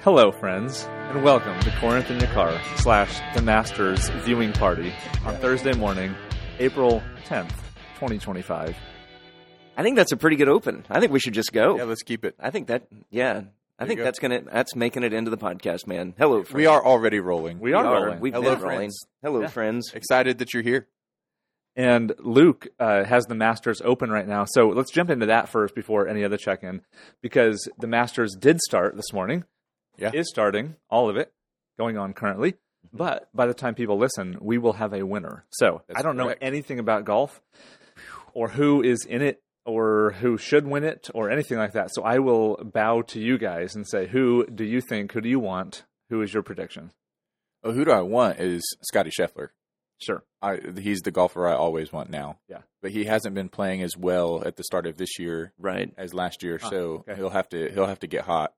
Hello, friends, and welcome to Corinth in Your Car / The Masters viewing party on Thursday morning, April 10th, 2025. I think that's a pretty good open. I think we should just go. Yeah, let's keep it. I think that's making it into the podcast, man. Hello, friends. We are already rolling. We are rolling. We've Hello, been rolling. friends. Hello, Yeah. friends. Excited that you're here. And Luke has the Masters open right now. So let's jump into that first before any other check-in, because the Masters did start this morning. Yeah. Is starting, all of it, going on currently. But by the time people listen, we will have a winner. So That's I don't correct. know anything about golf or who is in it or who should win it or anything like that. So I will bow to you guys and say, who do you think, who do you want, who is your prediction? Oh, who do I want is Scotty Scheffler. Sure. He's the golfer I always want now. Yeah. But he hasn't been playing as well at the start of this year Right. as last year, so okay. he'll have to get hot.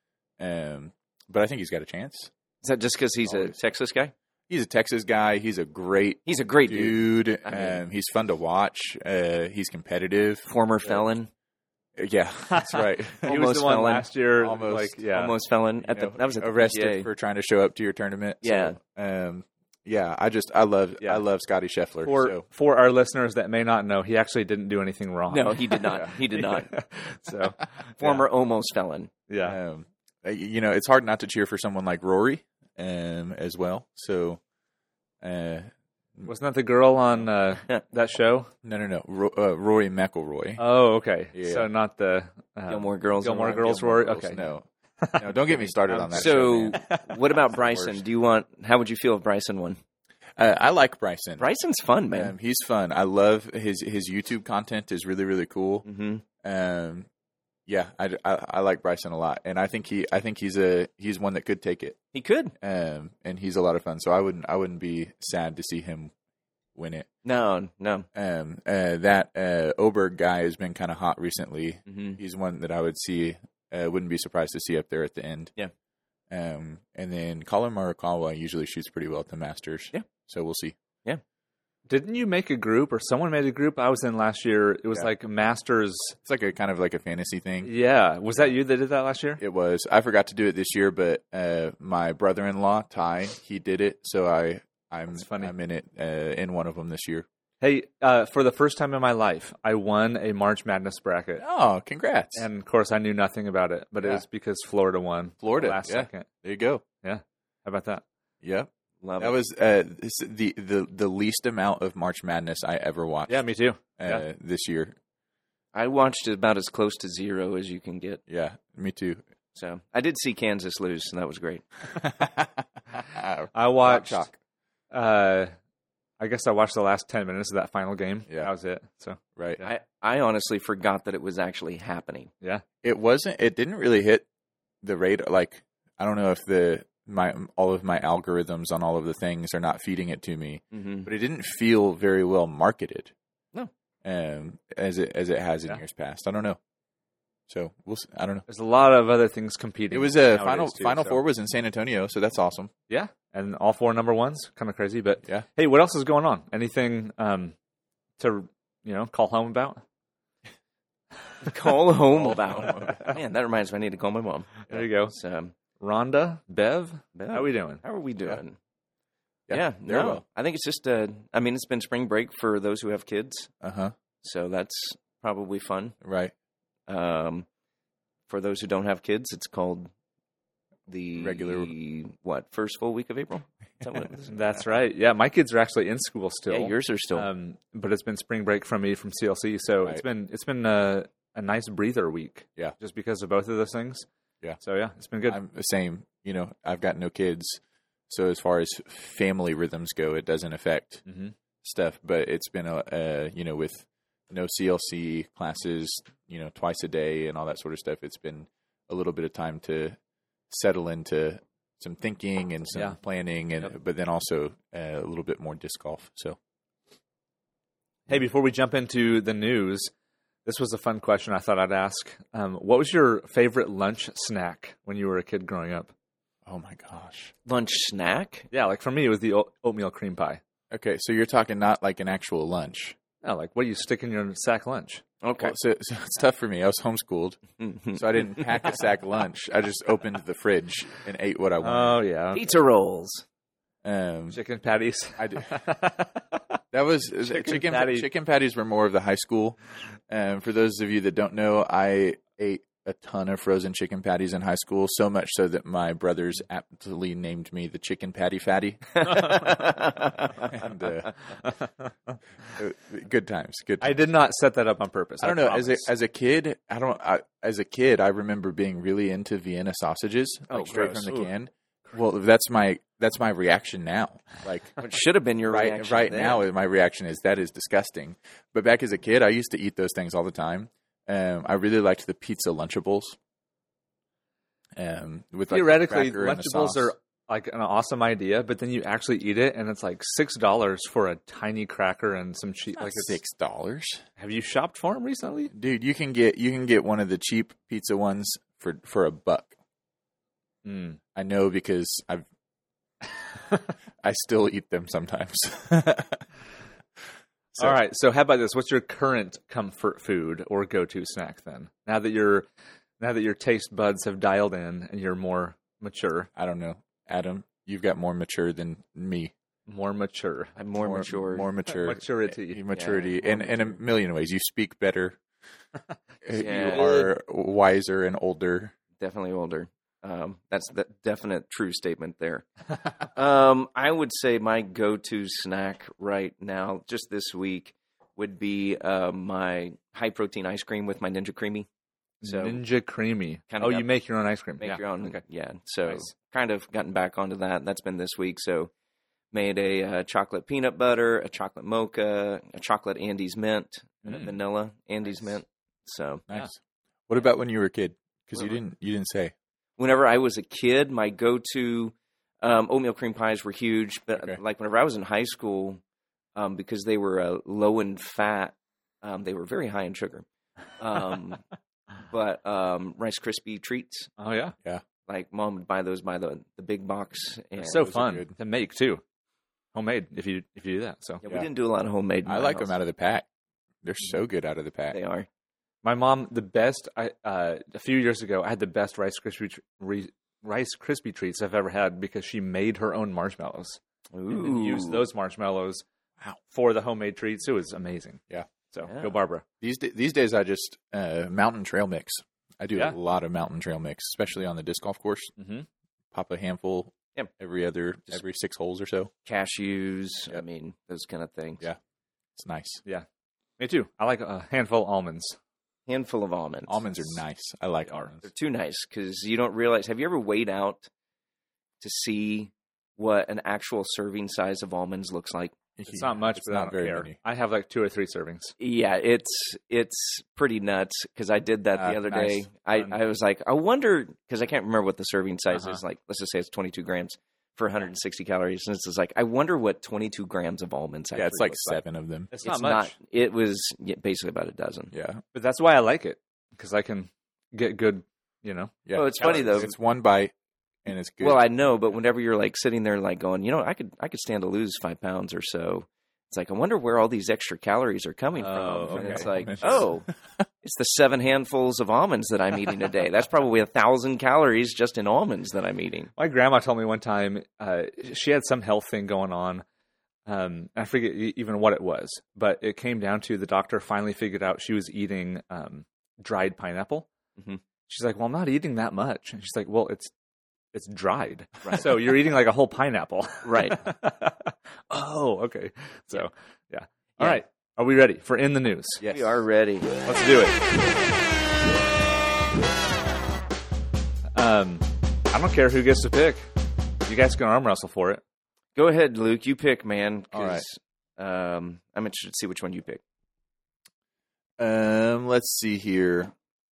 But I think he's got a chance. Is that just because he's a Always. Texas guy? He's a Texas guy. He's a great He's a great dude. dude. I mean- He's fun to watch. He's competitive. Former felon. Yeah, that's right. He was Almost the one felon. last year. Almost. Almost felon. That was at the arrested PGA. for trying to show up to your tournament. Yeah. So, I love Scotty Scheffler. For our listeners that may not know, he actually didn't do anything wrong. No, he did not. He did not. So, Former almost felon. yeah. It's hard not to cheer for someone like Rory, as well. So, Wasn't that the girl on that show? no. Rory McIlroy. Oh, okay. Yeah. So not the Gilmore Girls. Gilmore and all. Girls, Rory. Okay. No, don't get me started on that. show, So, man. what about Bryson? How would you feel if Bryson won? I like Bryson. Bryson's fun, man. He's fun. I love his YouTube content is really, really cool. Mm-hmm. I like Bryson a lot, and I think he's one that could take it. He could. And he's a lot of fun. So I wouldn't be sad to see him win it. No. That Oberg guy has been kind of hot recently. Mm-hmm. He's one that I wouldn't be surprised to see up there at the end. Yeah. And then Colin Morikawa usually shoots pretty well at the Masters. Yeah. So we'll see. Didn't you make a group, or someone made a group I was in last year? It was Yeah. like Masters. It's like a kind of like a fantasy thing. Yeah. Was that you that did that last year? It was. I forgot to do it this year, but my brother-in-law Ty, he did it. So I'm That's funny. I'm in it in one of them this year. Hey, for the first time in my life, I won a March Madness bracket. Oh, congrats! And of course, I knew nothing about it, but it Yeah. was because Florida won. Florida, last yeah. second. There you go. How about that? Yep. Love That it. was the least amount of March Madness I ever watched. Yeah, me too. Yeah. This year. I watched about as close to zero as you can get. Yeah, me too. So I did see Kansas lose, and that was great. I watched. Shock. I guess I watched the last 10 minutes of that final game. Yeah. That was it. So Right. I honestly forgot that it was actually happening. yeah, It didn't really hit the radar. Like, I don't know if all of my algorithms on all of the things are not feeding it to me, Mm-hmm. but it didn't feel very well marketed. No. As it has in Yeah. years past. I don't know. So I don't know. there's a lot of other things competing. It was a nowadays, too, final so. four was in San Antonio, so that's awesome. Yeah, and all four number ones, kind of crazy. But Yeah. hey, what else is going on? Anything to call home about? Call home about. Man, that reminds me, I need to call my mom. There you go. So, Rhonda, Bev, how are we doing? how are we doing? Yeah, very no, well. I think it's just, it's been spring break for those who have kids, so that's probably fun. Right. For those who don't have kids, it's called the Regular- first full week of April? Is that what it is? That's right. Yeah, my kids are actually in school still. Yeah, yours are still. But it's been spring break from me from CLC, so Right. it's been a nice breather week. Yeah. just because of both of those things. Yeah. So yeah, it's been good. I'm the same. I've got no kids, so as far as family rhythms go, it doesn't affect Mm-hmm. stuff. But it's been with no CLC classes, twice a day and all that sort of stuff. It's been a little bit of time to settle into some thinking and some Yeah. planning, but then also a little bit more disc golf. So Hey, before we jump into the news, this was a fun question I thought I'd ask. What was your favorite lunch snack when you were a kid growing up? oh my gosh. Lunch snack? Yeah, like for me, it was the oatmeal cream pie. Okay, so you're talking not like an actual lunch. Oh, like what do you stick in your sack lunch? Okay. Well, so it's tough for me. I was homeschooled, so I didn't pack a sack lunch. I just opened the fridge and ate what I Oh wanted. yeah, Pizza rolls. chicken patties. I did. That was chicken patties were more of the high school. For those of you that don't know, I ate a ton of frozen chicken patties in high school, so much so that my brothers aptly named me the Chicken Patty Fatty. And good times. Good times. I did not set that up on purpose. I don't know. promise. As a kid, I remember being really into Vienna sausages, like straight gross. from the Ooh. can. Well, that's my reaction now. Like It should have been your reaction. right then. now, my reaction is that is disgusting. But back as a kid, I used to eat those things all the time. I really liked the pizza Lunchables. With like Theoretically, cracker and the Lunchables sauce. are like an awesome idea, but then you actually eat it, and it's like $6 for a tiny cracker and some cheese. Like it's, $6. have you shopped for them recently? Dude, you can get one of the cheap pizza ones for $1. Mm. I know because I still eat them sometimes. So- All right. So how about this? What's your current comfort food or go-to snack then? Now that your taste buds have dialed in and you're more mature. I don't know, Adam. You've got more mature than me. More mature. I'm more mature. More mature. Maturity. Maturity. Yeah, in a million ways. You speak better. Yeah. You are wiser and older. Definitely older. That's the definite true statement there. I would say my go-to snack right now, just this week, would be my high-protein ice cream with my Ninja Creamy. So Ninja Creamy. Kinda Oh, got- you make your own ice cream. make Yeah. your own. Okay. Yeah. So Nice. kind of gotten back onto that. That's been this week. So made a chocolate peanut butter, a chocolate mocha, a chocolate Andes mint, and a vanilla Andes Nice. mint. So Nice. What about when you were a kid? Because you Whatever. didn't say. whenever I was a kid, my go-to oatmeal cream pies were huge. But Okay. like whenever I was in high school, because they were low in fat, they were very high in sugar. But Rice Krispie treats, Oh yeah. like mom would buy those by the big box. And It's so those are fun good. to make too. Homemade if you do that. So Yeah, we Yeah. didn't do a lot of homemade. in I my like house. them out of the pack. They're so good out of the pack. They are. my mom, the best. A few years ago, I had the best Rice Krispie treats I've ever had because she made her own marshmallows and Ooh. used those marshmallows Wow. for the homemade treats. It was amazing. Yeah. So Yeah. go Barbara. These days, I just mountain trail mix. I do Yeah. a lot of mountain trail mix, especially on the disc golf course. Mm-hmm. Pop a handful Yep. every 6 holes or so. Cashews. I Yep. mean, those kind of things. Yeah. It's nice. Me too. I like a handful of almonds. Handful of almonds. Almonds are nice. I like They are. almonds. They're too nice because you don't realize. Have you ever weighed out to see what an actual serving size of almonds looks like? It's not much, It's but not I don't very care. many. I have like 2 or 3 servings. Yeah, it's pretty nuts because I did that the other nice. day. I was like, I wonder because I can't remember what the serving size Uh-huh. is. Like, let's just say it's 22 grams for 160 calories, and it's just like I wonder what 22 grams of almonds. Yeah, it's like looks 7 of them. It's It's not much, It was basically about a dozen. Yeah. but that's why I like it because I can get good. You know, Yeah. Oh, it's funny, though. It's one bite and it's good. Well, I know, but whenever you're like sitting there, like going, I could stand to lose 5 pounds or so. It's like I wonder where all these extra calories are coming Oh, from. And okay. it's like, Almonds. oh, it's the 7 handfuls of almonds that I'm eating a day. That's probably 1,000 calories just in almonds that I'm eating. my grandma told me one time she had some health thing going on. I forget even what it was, but it came down to the doctor finally figured out she was eating dried pineapple. Mhm. She's like, "Well, I'm not eating that much." And she's like, "Well, it's dried, Right. so you're eating like a whole pineapple." Right. Oh, okay. So, yeah. Yeah. All right. Are we ready for In the News? Yes. We are ready. Let's do it. I don't care who gets to pick. You guys can arm wrestle for it. Go ahead, Luke. You pick, man. All right. I'm interested to see which one you pick. Let's see here.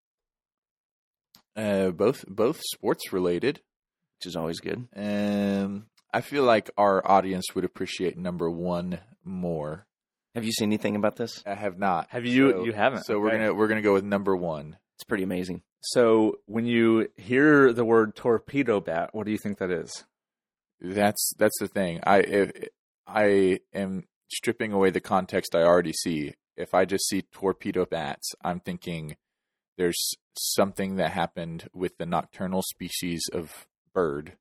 Both sports related. Which is always good. I feel like our audience would appreciate number 1 more. Have you seen anything about this? I have not. Have you? So- You haven't. So Okay. we're gonna go with number 1. It's pretty amazing. So when you hear the word torpedo bat, what do you think that is? That's the thing. I am stripping away the context I already see. if I just see torpedo bats, I'm thinking there's something that happened with the nocturnal species of bird.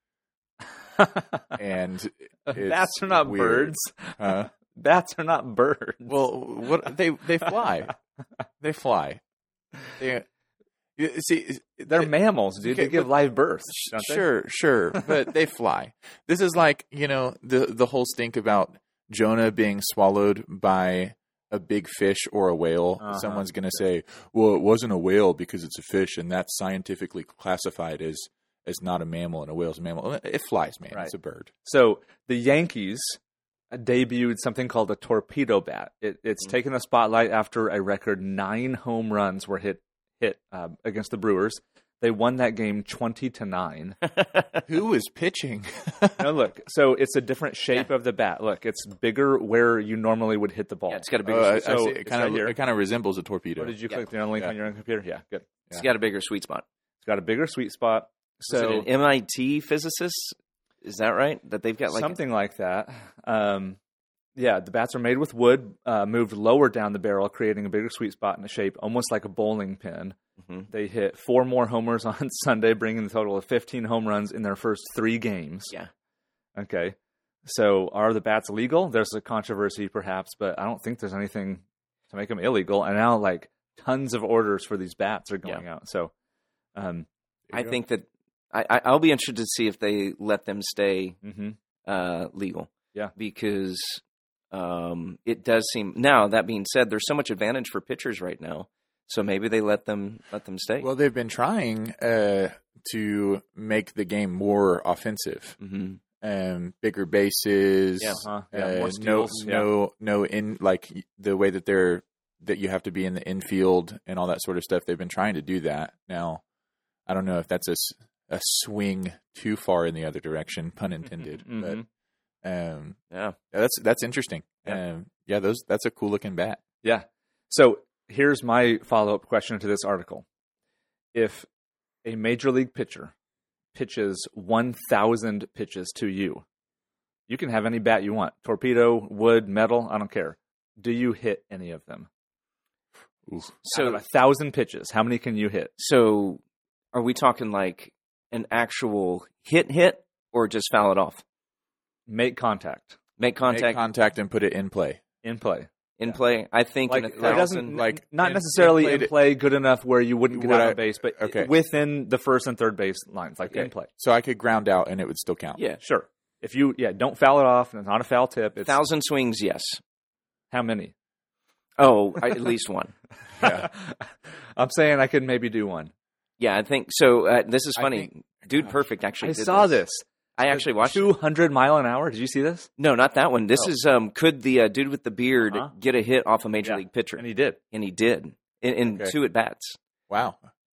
And bats are not weird. birds. Bats are not birds. Well, what they fly. They fly. They're mammals, dude. Okay, they give live birth. Don't they? Sure, but they fly. This is like, the whole stink about Jonah being swallowed by a big fish or a whale. Uh-huh. Someone's going to say, well, it wasn't a whale because it's a fish, and that's scientifically classified as not a mammal, and a whale's a mammal. It flies, man. Right. It's a bird. So the Yankees debuted something called a torpedo bat. It's taken the spotlight after a record 9 home runs were hit against the Brewers. They won that game 20-9. Who is pitching? No, look. So it's a different shape of the bat. Look, it's bigger where you normally would hit the ball. Yeah, it's got a bigger. I sweet spot. see. it's right here. It kind of resembles a torpedo. What did you click the link on your own computer? Yeah, good. It's got a bigger sweet spot. It's got a bigger sweet spot. So, So is it an MIT physicist? Is that right? That they've got like something like that. Yeah, the bats are made with wood, moved lower down the barrel, creating a bigger sweet spot in the shape, almost like a bowling pin. Mhm. They hit 4 more homers on Sunday, bringing the total of 15 home runs in their first 3 games. Yeah. Okay. So are the bats legal? There's a controversy perhaps, but I don't think there's anything to make them illegal. And now like tons of orders for these bats are going out. So I think that I'll be interested to see if they let them stay mhm. legal. Yeah. Because it does seem. Now that being said, there's so much advantage for pitchers right now, so maybe they let them stay. Well, they've been trying to make the game more offensive. Mm-hmm. Bigger bases. More steals. No in like the way that you have to be in the infield and all that sort of stuff. They've been trying to do that. Now, I don't know if that's a swing too far in the other direction, pun intended. Mm-hmm. But that's interesting. That's a cool looking bat. Yeah. So here's my follow-up question to this article. If a major league pitcher pitches 1,000 pitches to you, you can have any bat you want. Torpedo, wood, metal, I don't care. Do you hit any of them? So out of 1,000 pitches, how many can you hit? So are we talking like an actual hit or just foul it off? Make contact. Make contact. Make contact and put it in play. In play. In play. I think Like, in it 1,000. doesn't, like, not in necessarily play in play good enough where you wouldn't get out of base, but okay. within the first and third base lines, like in play. So I could ground out and it would still count. Yeah. Sure. If you, don't foul it off and it's not a foul tip. It's 1,000 swings, yes. how many? Oh, at least one. Yeah. I'm saying I could maybe do one. Yeah, I think so. This is I funny. think- Dude Perfect actually I did saw this. I actually watched 200 mile an hour. Did you see this? No, not that one. This is could the dude with the beard Uh-huh. get a hit off a major Yeah. league pitcher? And he did. And he did in Okay. 2 at bats. Wow.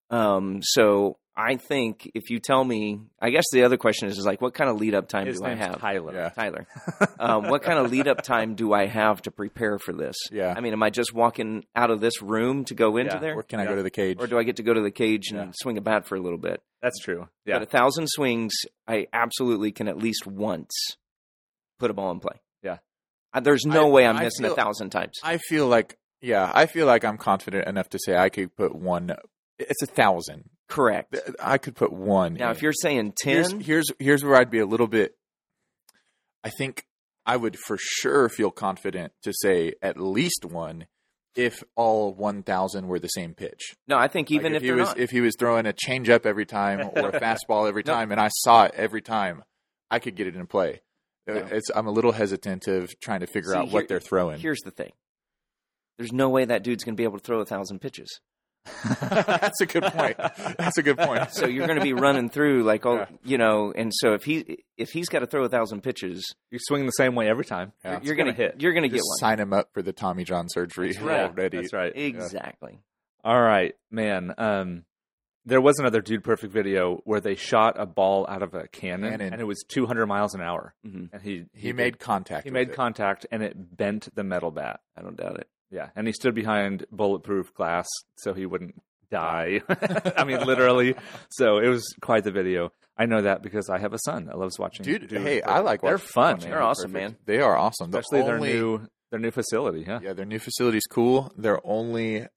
So I think if you tell me, I guess the other question is like, what kind of lead up time His do I name's have? Tyler. Yeah. Tyler. What kind of lead up time do I have to prepare for this? Yeah. I mean, am I just walking out of this room to go into Yeah. there? Or can I go to the cage? Or do I get to go to the cage and Yeah. swing a bat for a little bit? That's true. But Yeah. 1,000 swings, I absolutely can at least once put a ball in play. Yeah. There's no way I'm I missing feel- 1,000 times. I feel like I'm confident enough to say I could put one. It's 1,000. Correct. I could put one. Now, in. if you're saying 10, here's where I'd be a little bit. I think I would for sure feel confident to say at least one if all 1,000 were the same pitch. no, I think even Like if he was throwing a changeup every time or a fastball every No. time, and I saw it every time, I could get it in play. No. I'm a little hesitant of trying to figure out what they're throwing. Here's the thing. There's no way that dude's going to be able to throw 1,000 pitches. That's a good point. That's a good point. So you're going to be running through like and so if he's got to throw 1,000 pitches, You swing the same way every time. Yeah. you're gonna going to hit. You're going to get Just one. sign him up for the Tommy John surgery Yeah, already. That's right. Exactly. All right, man. There was another Dude Perfect video where they shot a ball out of a cannon. And it was 200 miles an hour. Mhm. And he made contact. He with made it. contact, and it bent the metal bat. I don't doubt it. Yeah, and he stood behind bulletproof glass so he wouldn't die. I mean, literally. So it was quite the video. I know that because I have a son that loves watching. Dude, Dude hey, Perfect. I like They're watching- fun, watching man. They're awesome, man. They are awesome. Especially their Their new facility, yeah. Yeah, their new facility is cool. Their only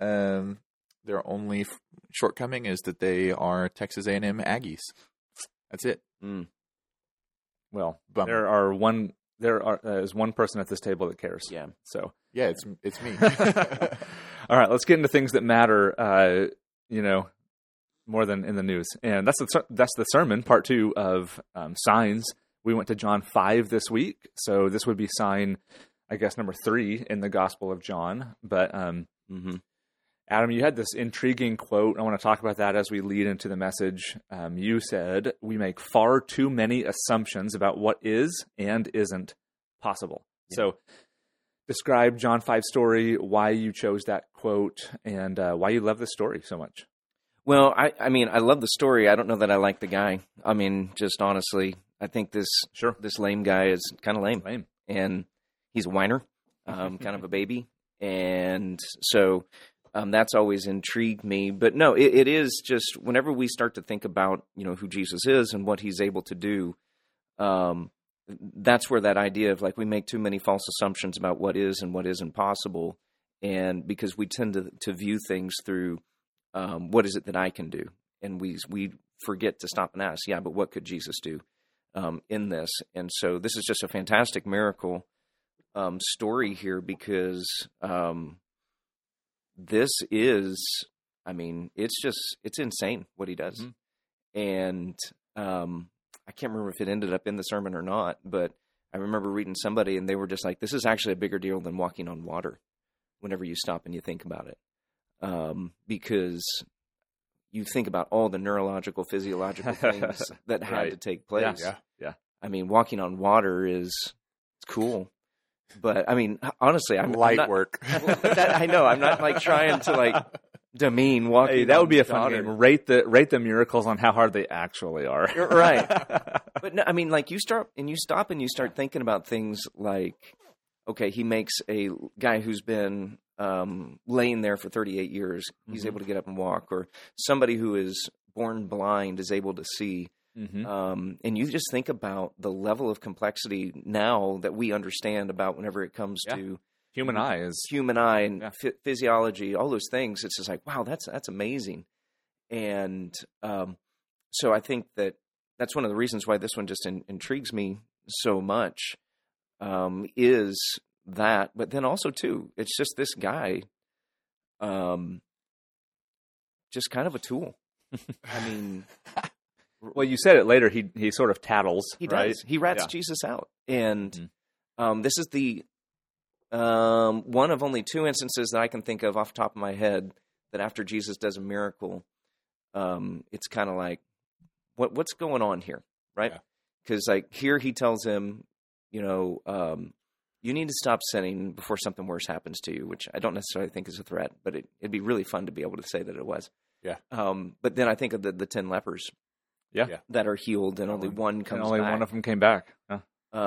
shortcoming is that they are Texas A&M Aggies. That's it. Well, Bummer. there is one person at this table that cares. Yeah. So Yeah, it's me. all right, let's get into things that matter. More than in the news, and that's the sermon, part 2 of signs. We went to John 5 this week, so this would be sign, I guess, number 3 in the Gospel of John. But Adam, you had this intriguing quote. I want to talk about that as we lead into the message. You said, we make far too many assumptions about what is and isn't possible. Yeah. So describe John 5 story, why you chose that quote, and why you love this story so much. Well, I mean, I love the story. I don't know that I like the guy. I mean, just honestly, I think this lame guy is kind of lame. And he's a whiner, kind of a baby. And so that's always intrigued me. But no, it is just whenever we start to think about, who Jesus is and what he's able to do, that's where that idea of like we make too many false assumptions about what is and what isn't possible. And because we tend to view things through what is it that I can do? And we forget to stop and ask, but what could Jesus do in this? And so this is just a fantastic miracle story here because this is, it's insane what he does. Mm-hmm. And I can't remember if it ended up in the sermon or not, but I remember reading somebody and they were just like, this is actually a bigger deal than walking on water whenever you stop and you think about it. Because you think about all the neurological, physiological things that had to take place. Yeah. I mean, walking on water it's cool, but I mean, honestly, I'm light not, work. I know. I'm not like trying to like demean walking. Hey, that would be a fun game. Rate the miracles on how hard they actually are. Right. But no, I mean, like you stop and you start thinking about things like, okay, he makes a guy who's been laying there for 38 years, he's able to get up and walk, or somebody who is born blind is able to see. Mm-hmm. And you just think about the level of complexity now that we understand about whenever it comes to human eye and physiology, all those things. It's just like, wow, that's amazing. And so I think that's one of the reasons why this one just intrigues me so much, is that, but then also too, it's just this guy, just kind of a tool. I mean, well, you said it later. He sort of tattles. He right? does. He rats Jesus out, and this is the one of only 2 instances that I can think of off the top of my head that after Jesus does a miracle, it's kind of like, what's going on here, right? Because like here he tells him, you need to stop sinning before something worse happens to you, which I don't necessarily think is a threat, but it'd be really fun to be able to say that it was. Yeah. But then I think of the 10 lepers that are healed and only one comes back. And only one of them came back. Yeah.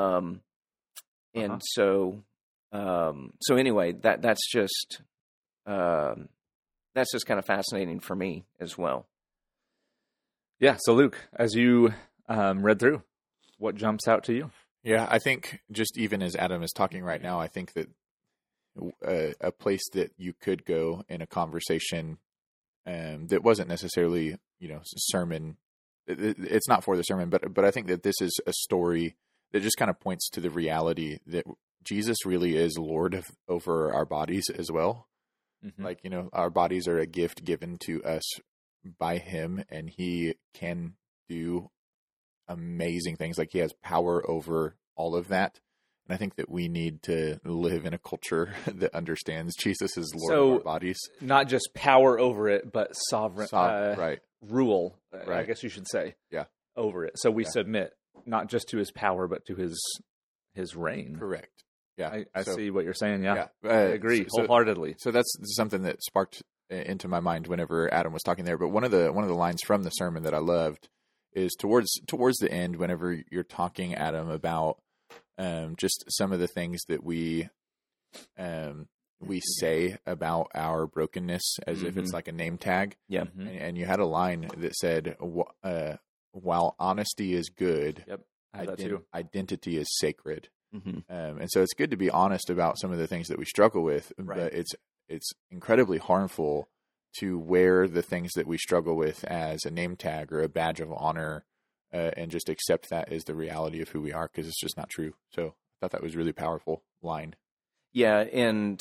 And so anyway, that's just kind of fascinating for me as well. Yeah. So Luke, as you read through, what jumps out to you? Yeah, I think just even as Adam is talking right now, I think that a place that you could go in a conversation that wasn't necessarily, sermon. It's not for the sermon, but I think that this is a story that just kind of points to the reality that Jesus really is Lord over our bodies as well. Mm-hmm. Like, our bodies are a gift given to us by him, and he can do amazing things. Like he has power over all of that. And I think that we need to live in a culture that understands Jesus is Lord of our bodies. Not just power over it, but sovereign right. rule, right. I guess you should say, over it. So we submit not just to his power, but to his reign. Correct. Yeah. I see what you're saying. Yeah. I agree wholeheartedly. So that's something that sparked into my mind whenever Adam was talking there. But one of the lines from the sermon that I loved is towards the end, whenever you're talking, Adam, about just some of the things that we say about our brokenness as if it's like a name tag. Yeah. And you had a line that said, while honesty is good, identity is sacred. And so it's good to be honest about some of the things that we struggle with, Right. but it's incredibly harmful to wear the things that we struggle with as a name tag or a badge of honor, and just accept that as the reality of who we are, because it's just not true. So I thought that was a really powerful line. Yeah, and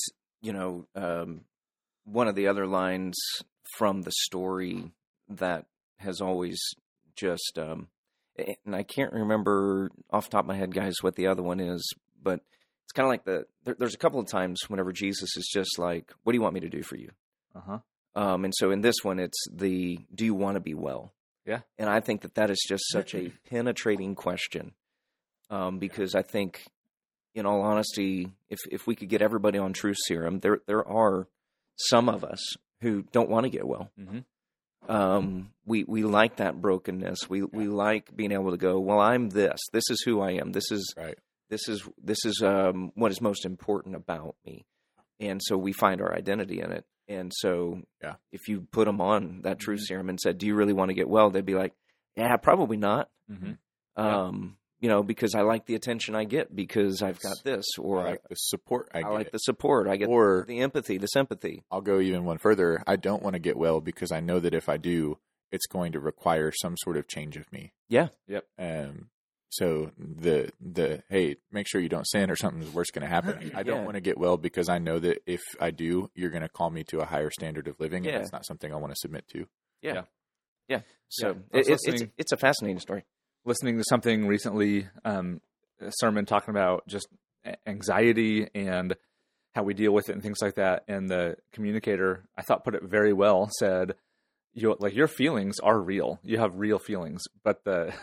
one of the other lines from the story that has always just, and I can't remember off the top of my head, guys, what the other one is, but it's kind of like there's a couple of times whenever Jesus is just like, "What do you want me to do for you?" Uh-huh. And so in this one, it's do you want to be well? Yeah. And I think that is just such a penetrating question, because I think, in all honesty, if we could get everybody on truth serum, there are some of us who don't want to get well. Mm-hmm. We like that brokenness. We like being able to go, well, I'm this. This is who I am. This is Right. This is what is most important about me. And so we find our identity in it. And so if you put them on that truth serum and said, do you really want to get well? They'd be like, yeah, probably not. Mm-hmm. Because I like the attention I get because I've got this, or I like the support I get. like the support. I get Or- the empathy, the sympathy. I'll go even one further. I don't want to get well because I know that if I do, it's going to require some sort of change of me. Yeah. Yep. So the hey, make sure you don't sin or something's worse going to happen. I don't want to get well because I know that if I do, you're going to call me to a higher standard of living, and that's not something I want to submit to. Yeah. So I was it's a fascinating story. Listening to something recently, a sermon talking about just anxiety and how we deal with it and things like that. And the communicator, I thought, put it very well, said, your feelings are real. You have real feelings, but the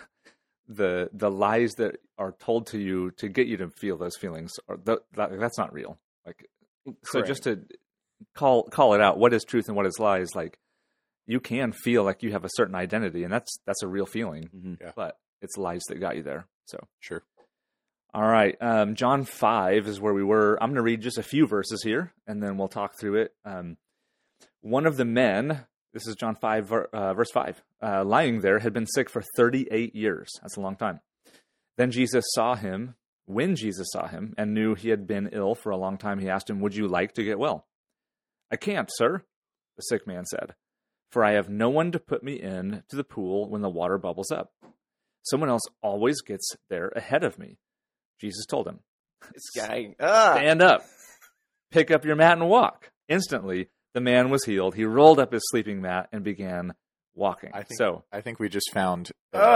lies that are told to you to get you to feel those feelings that's not real. So just to call it out, what is truth and what is lies? Like, you can feel like you have a certain identity, and that's a real feeling. Mm-hmm. Yeah. But it's lies that got you there. So Sure. all right, John 5 is where we were. I'm going to read just a few verses here, and then we'll talk through it. One of the men, this is John 5, verse 5, lying there had been sick for 38 years. That's a long time. Then Jesus saw him. When Jesus saw him and knew he had been ill for a long time, he asked him, would you like to get well? I can't, sir, the sick man said, for I have no one to put me in to the pool when the water bubbles up. Someone else always gets there ahead of me. Jesus told him, This guy, stand up, pick up your mat and walk. Instantly, the man was healed. He rolled up his sleeping mat and began walking. I think we just found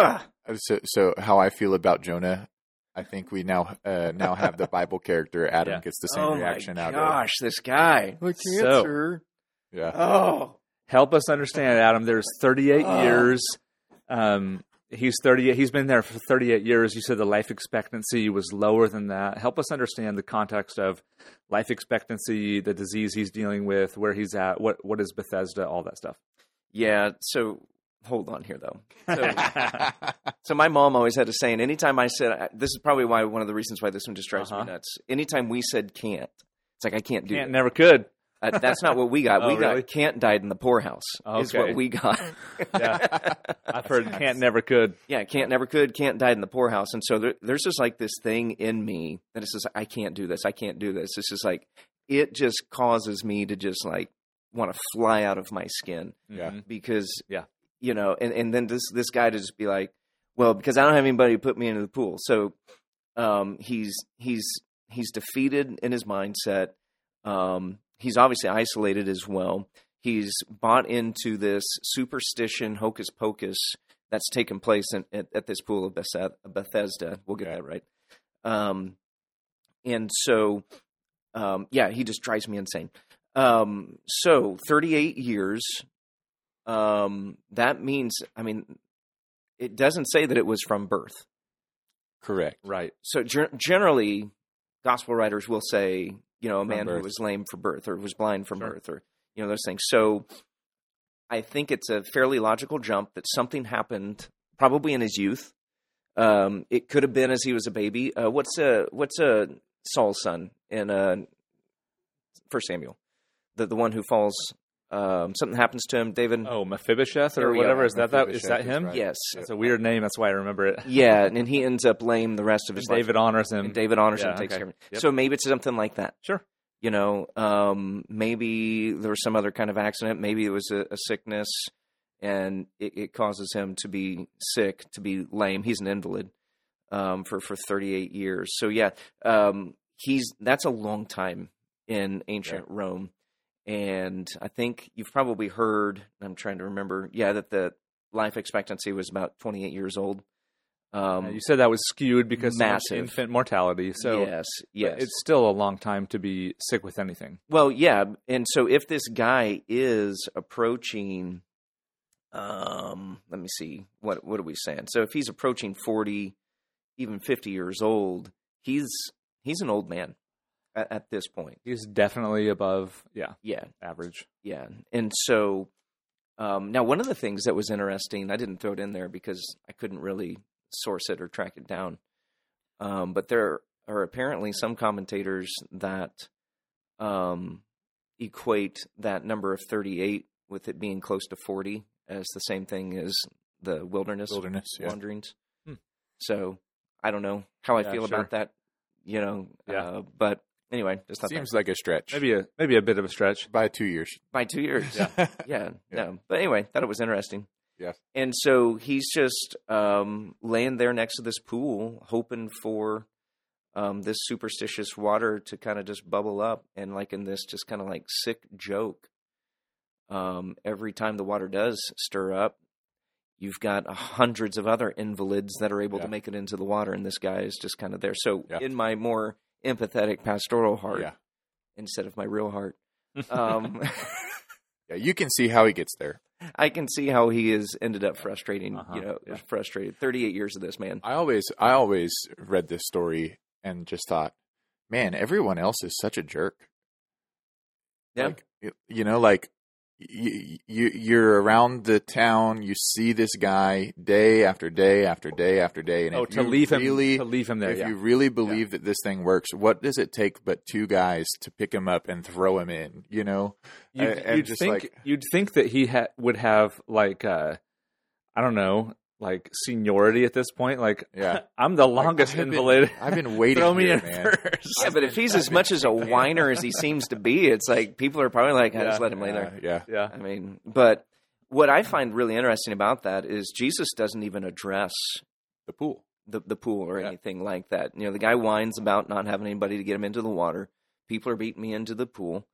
so how I feel about Jonah. I think we now have the Bible character Adam gets the same reaction out of. Gosh, this guy. I can't, sir. Yeah. Oh, help us understand, Adam. There's 38 years. He's 38. He's been there for 38 years. You said the life expectancy was lower than that. Help us understand the context of life expectancy, the disease he's dealing with, where he's at, what is Bethesda, all that stuff. Yeah. So hold on here, though. So my mom always had a saying. Anytime I said, this is probably why one of the reasons why this one just drives me nuts. Anytime we said can't, it's like I can't do it. Never could. That's not what we got. We really? got can't died in the poorhouse is what we got. Yeah, I've heard can't never could. Yeah, can't never could, can't died in the poorhouse. And so there's just like this thing in me that is just, I can't do this. I can't do this. It's just like, it just causes me to just like want to fly out of my skin. Yeah. Because, you know, and then this guy to just be like, well, because I don't have anybody to put me into the pool. So he's defeated in his mindset. He's obviously isolated as well. He's bought into this superstition, hocus pocus that's taken place at this pool of Bethesda. We'll get that right. And so, he just drives me insane. So 38 years, that means, I mean, it doesn't say that it was from birth. Correct. Right. So generally, gospel writers will say, you know, a man who birth. was lame from birth or was blind from birth or, you know, those things. So I think it's a fairly logical jump that something happened probably in his youth. It could have been as he was a baby. What's Saul's son in 1 Samuel? The one who falls something happens to him. David. Oh, Mephibosheth There or we go. whatever. Is that Mephibosheth him? is right. Yes. That's a weird name. That's why I remember it. Yeah, and he ends up lame the rest of his life. David honors him. And David honors him, Yeah, takes okay. care of him. Yep. So maybe it's something like that. Sure. You know, maybe there was some other kind of accident. Maybe it was a sickness, and it causes him to be sick, to be lame. He's an invalid for 38 years. So yeah, that's a long time in ancient Rome. And I think you've probably heard, I'm trying to remember, that the life expectancy was about 28 years old. You said that was skewed because Massive. of infant mortality. So yes. but it's still a long time to be sick with anything. Well, yeah, and so if this guy is approaching, let me see, what are we saying? So if he's approaching 40, even 50 years old, he's an old man at this point. He's definitely above, Yeah, average. yeah. And so now one of the things that was interesting, I didn't throw it in there because I couldn't really source it or track it down, but there are apparently some commentators that equate that number of 38 with it being close to 40 as the same thing as the wilderness wanderings. So I don't know how I feel about that, but anyway, just thought Seems like a stretch. Maybe a bit of a stretch. By 2 years. by 2 years. Yeah. No. But anyway, thought it was interesting. Yeah. And so he's just laying there next to this pool, hoping for this superstitious water to kind of just bubble up. And like in this just kind of like sick joke, every time the water does stir up, you've got hundreds of other invalids that are able to make it into the water. And this guy is just kind of there. So in my more empathetic pastoral heart, instead of my real heart, Yeah, you can see how he gets there. I can see how he has ended up frustrating, frustrated. 38 years of this, man. I always read this story and just thought, man, everyone else is such a jerk. Yeah. Like, you're around the town, you see this guy day after day after day after day, and to leave him there. If you really believe that this thing works, what does it take but two guys to pick him up and throw him in? You'd think that he would have like I don't know, like seniority at this point. Like, I'm the longest invalid. I've been waiting. Throw me here, in man. first. Yeah, but if he's as much as a whiner as he seems to be, it's like people are probably like, just let him lay there. Yeah. I mean, but what I find really interesting about that is Jesus doesn't even address The pool. the pool or anything like that. The guy whines about not having anybody to get him into the water. People are beating me into the pool.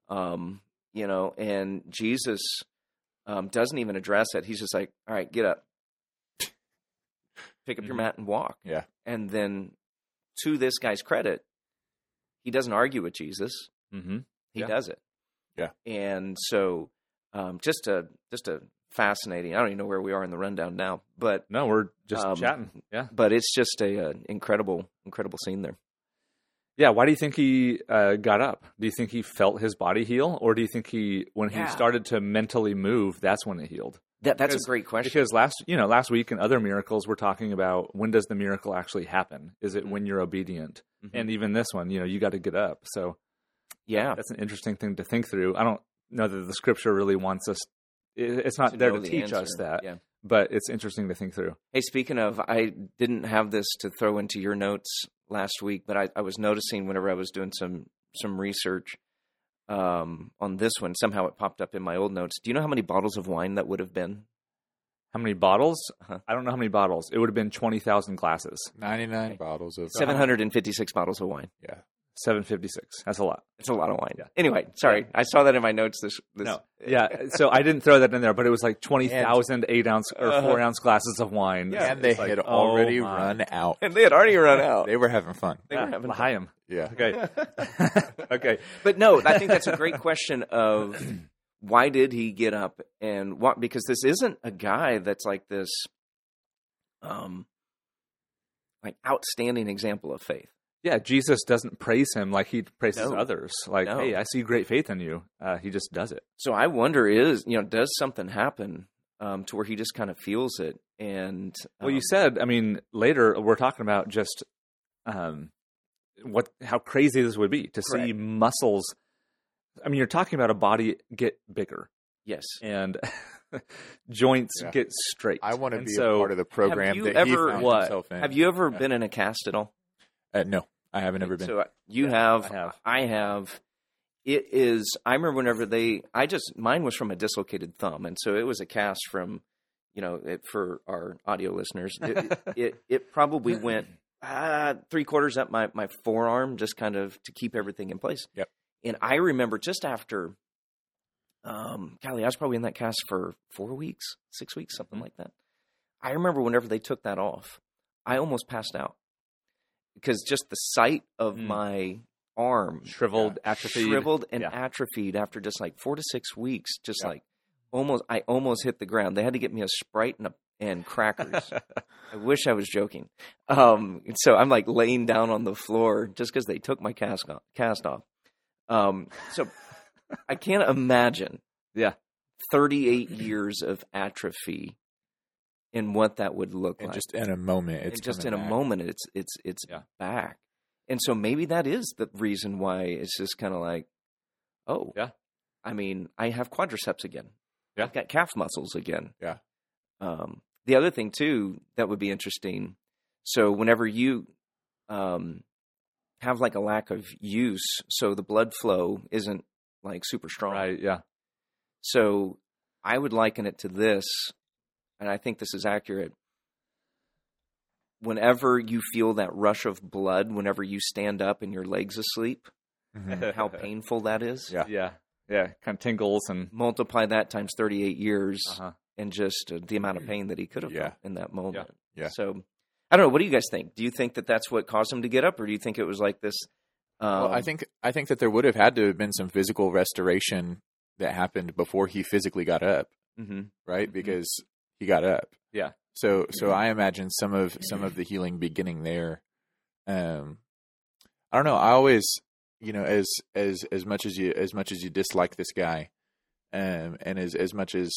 And Jesus doesn't even address it. He's just like, all right, get up. Pick up your mat and walk. Yeah. And then, to this guy's credit, he doesn't argue with Jesus. Mm-hmm. He does it. Yeah. And so, just a fascinating. I don't even know where we are in the rundown now, but No, we're just chatting. Yeah. But it's just a incredible scene there. Yeah. Why do you think he got up? Do you think he felt his body heal, or do you think when he started to mentally move, that's when it healed? That's a great question. Because last week in other miracles, we're talking about when does the miracle actually happen? Is it when you're obedient? Mm-hmm. And even this one, you got to get up. So that's an interesting thing to think through. I don't know that the scripture really wants us. It's not there to teach us that, but it's interesting to think through. Hey, speaking of, I didn't have this to throw into your notes last week, but I was noticing whenever I was doing some research on this one, somehow it popped up in my old notes. Do you know how many bottles of wine that would have been? How many bottles? I don't know how many bottles. It would have been 20,000 glasses. 99 bottles of 756 bottles of wine. Yeah. 756. That's a lot. It's a lot of wine. Yeah. Anyway, sorry. I saw that in my notes. No. Yeah. So I didn't throw that in there, but it was like 20,000 8-ounce or 4-ounce glasses of wine. Yeah. And they had already run out. And they had already run out. They were having fun. They were having fun. Yeah. Okay. Okay. But no, I think that's a great question of why did he get up and what? Because this isn't a guy that's like this, like outstanding example of faith. Yeah, Jesus doesn't praise him like he praises others. Like, hey, I see great faith in you. He just does it. So I wonder does something happen to where he just kind of feels it? And well, you said, later we're talking about just how crazy this would be to see muscles. You're talking about a body get bigger. Yes. and joints Yeah. get straight. I want to And be so, a part of the program have you that ever he found what? himself in. Have you ever been in a cast at all? No, I haven't ever been. So you Yeah, have. I have. I have. It is. I remember whenever mine was from a dislocated thumb, and so it was a cast from, for our audio listeners, it probably went 3/4 up my forearm, just kind of to keep everything in place. Yep. And I remember just after, I was probably in that cast for 4 weeks, 6 weeks, something like that. I remember whenever they took that off, I almost passed out because just the sight of my arm shriveled, atrophied. and Yeah. atrophied after just like 4 to 6 weeks, just Yeah. like I almost hit the ground. They had to get me a Sprite and crackers. I wish I was joking. So I'm like laying down on the floor just because they took my cast off. So I can't imagine Yeah. 38 years of atrophy and what that would look And like. just in a moment, it's And just in coming a back. moment, it's Yeah. back. And so maybe that is the reason why it's just kind of like, oh, Yeah. I mean, I have quadriceps again. Yeah. I've got calf muscles again. Yeah. The other thing too that would be interesting. So whenever you have like a lack of use, so the blood flow isn't like super strong. Right. Yeah. So I would liken it to this, and I think this is accurate. Whenever you feel that rush of blood, whenever you stand up and your leg's asleep, Mhm. how painful that is. Yeah. Yeah. Yeah. Kind of tingles and. Multiply that times 38 years Uh-huh. and just the amount of pain that he could have Yeah. felt in that moment. Yeah. So I don't know. What do you guys think? Do you think that that's what caused him to get up, or do you think it was like this? Well, I think that there would have had to have been some physical restoration that happened before he physically got up, Mhm. right? Mhm. Because he got up. Yeah. So I imagine some of the healing beginning there. I don't know. I always, as much as you dislike this guy, and as much as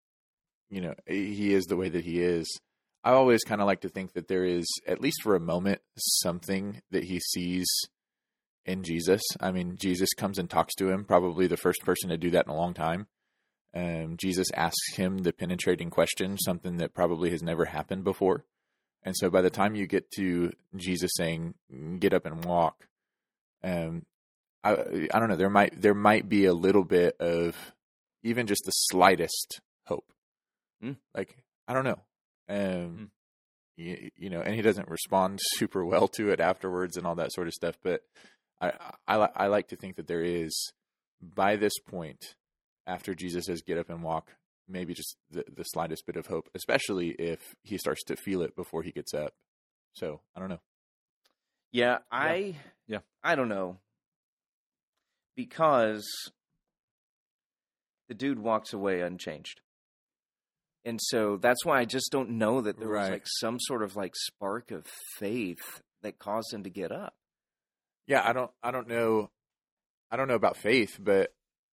he is the way that he is, I always kind of like to think that there is, at least for a moment, something that he sees in Jesus. I mean, Jesus comes and talks to him, probably the first person to do that in a long time. Jesus asks him the penetrating question, something that probably has never happened before. And so by the time you get to Jesus saying, "Get up and walk," I don't know, there might be a little bit of even just the slightest hope. Like, I don't know. And he doesn't respond super well to it afterwards and all that sort of stuff. But I like to think that there is, by this point, after Jesus says get up and walk, maybe just the slightest bit of hope, especially if he starts to feel it before he gets up. So I don't know. Yeah, Yeah. I don't know. Because the dude walks away unchanged. And so that's why I just don't know that there was Right. like some sort of like spark of faith that caused him to get up. Yeah, I don't know about faith, but